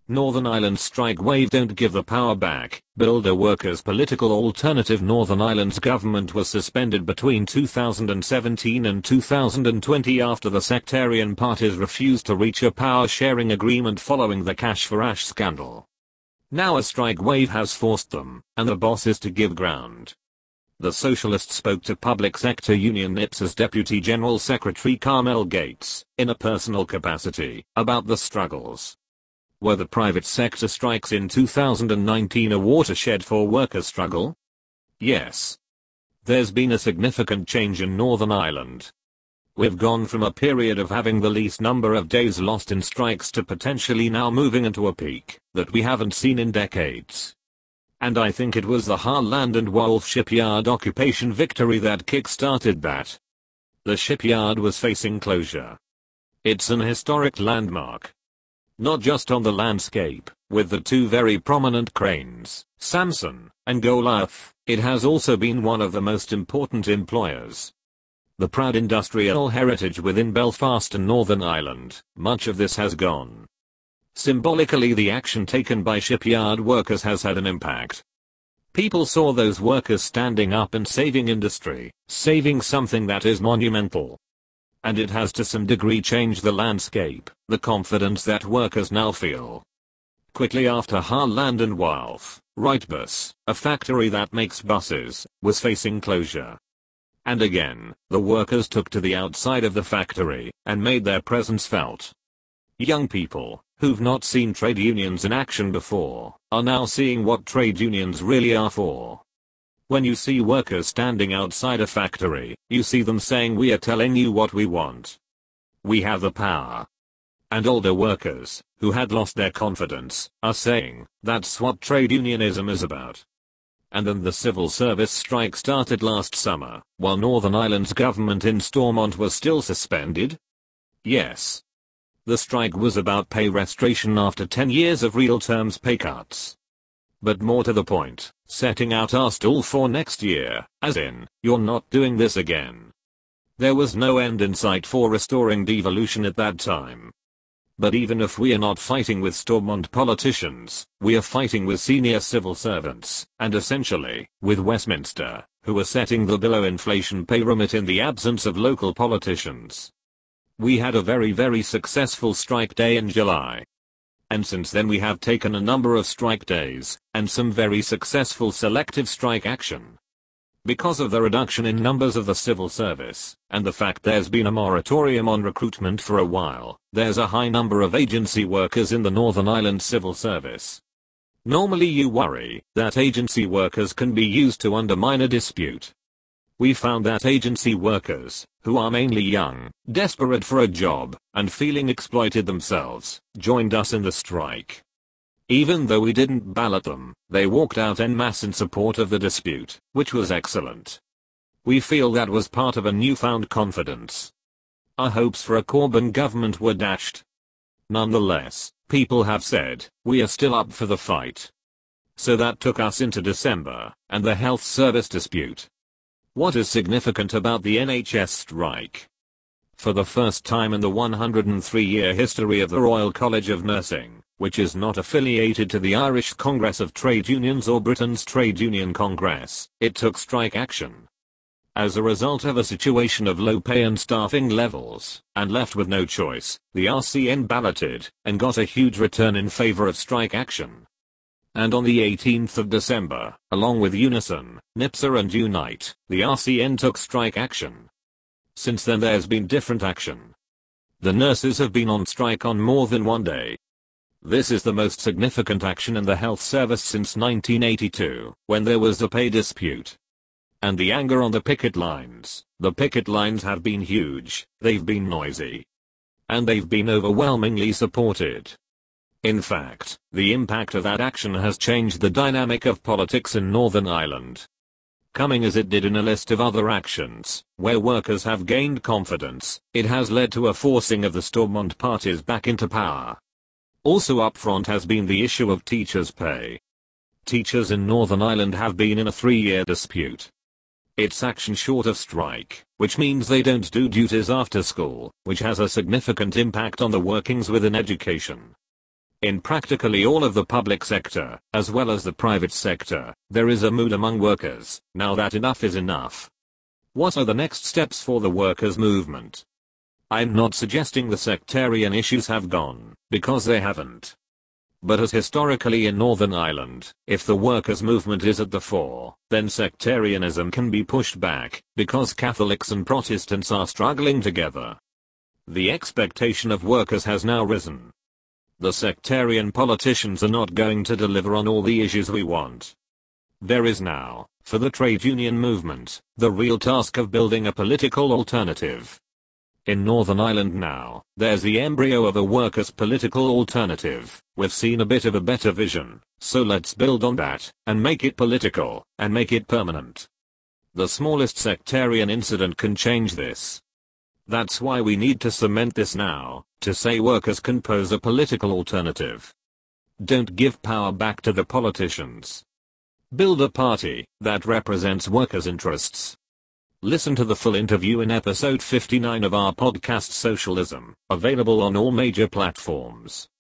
Northern Ireland strike wave don't give the power back. Builder workers' political alternative Northern Ireland's government was suspended between 2017 and 2020 after the sectarian parties refused to reach a power-sharing agreement following the Cash for Ash scandal. Now a strike wave has forced them, and the bosses to give ground. The Socialists spoke to public sector union NIPS's Deputy General Secretary Carmel Gates, in a personal capacity, about the struggles. Were the private sector strikes in 2019 a watershed for workers' struggle? Yes. There's been a significant change in Northern Ireland. We've gone from a period of having the least number of days lost in strikes to potentially now moving into a peak that we haven't seen in decades. And I think it was the Harland and Wolff shipyard occupation victory that kick-started that. The shipyard was facing closure. It's an historic landmark. Not just on the landscape, with the two very prominent cranes, Samson and Goliath, it has also been one of the most important employers. The proud industrial heritage within Belfast and Northern Ireland, much of this has gone. Symbolically, the action taken by shipyard workers has had an impact. People saw those workers standing up and saving industry, saving something that is monumental. And it has to some degree changed the landscape, the confidence that workers now feel. Quickly after Harland and Wolff, Wrightbus, a factory that makes buses, was facing closure. And again, the workers took to the outside of the factory and made their presence felt. Young people, who've not seen trade unions in action before, are now seeing what trade unions really are for. When you see workers standing outside a factory, you see them saying, "We are telling you what we want. We have the power." And older workers, who had lost their confidence, are saying, "That's what trade unionism is about." And then the civil service strike started last summer, while Northern Ireland's government in Stormont was still suspended. Yes. The strike was about pay restoration after 10 years of real terms pay cuts. But more to the point, setting out our stall for next year, as in, you're not doing this again. There was no end in sight for restoring devolution at that time. But even if we are not fighting with Stormont politicians, we are fighting with senior civil servants, and essentially, with Westminster, who are setting the below-inflation pay remit in the absence of local politicians. We had a very successful strike day in July. And since then we have taken a number of strike days, and some very successful selective strike action. Because of the reduction in numbers of the civil service, and the fact there's been a moratorium on recruitment for a while, there's a high number of agency workers in the Northern Ireland civil service. Normally you worry that agency workers can be used to undermine a dispute. We found that agency workers, who are mainly young, desperate for a job, and feeling exploited themselves, joined us in the strike. Even though we didn't ballot them, they walked out en masse in support of the dispute, which was excellent. We feel that was part of a newfound confidence. Our hopes for a Corbyn government were dashed. Nonetheless, people have said, we are still up for the fight. So that took us into December, and the health service dispute. What is significant about the NHS strike? For the first time in the 103-year history of the Royal College of Nursing, which is not affiliated to the Irish Congress of Trade Unions or Britain's Trade Union Congress, it took strike action. As a result of a situation of low pay and staffing levels, and left with no choice, the RCN balloted, and got a huge return in favor of strike action. And on the 18th of December, along with Unison, NIPSA and Unite, the RCN took strike action. Since then there's been different action. The nurses have been on strike on more than one day. This is the most significant action in the health service since 1982, when there was a pay dispute. And the anger on the picket lines have been huge, they've been noisy. And they've been overwhelmingly supported. In fact, the impact of that action has changed the dynamic of politics in Northern Ireland. Coming as it did in a list of other actions, where workers have gained confidence, it has led to a forcing of the Stormont parties back into power. Also up front has been the issue of teachers' pay. Teachers in Northern Ireland have been in a 3-year dispute. It's action short of strike, which means they don't do duties after school, which has a significant impact on the workings within education. In practically all of the public sector, as well as the private sector, there is a mood among workers, now that enough is enough. What are the next steps for the workers' movement? I'm not suggesting the sectarian issues have gone, because they haven't. But as historically in Northern Ireland, if the workers' movement is at the fore, then sectarianism can be pushed back, because Catholics and Protestants are struggling together. The expectation of workers has now risen. The sectarian politicians are not going to deliver on all the issues we want. There is now, for the trade union movement, the real task of building a political alternative. In Northern Ireland now, there's the embryo of a workers' political alternative. We've seen a bit of a better vision, so let's build on that, and make it political, and make it permanent. The smallest sectarian incident can change this. That's why we need to cement this now, to say workers can pose a political alternative. Don't give power back to the politicians. Build a party that represents workers' interests. Listen to the full interview in episode 59 of our podcast Socialism, available on all major platforms.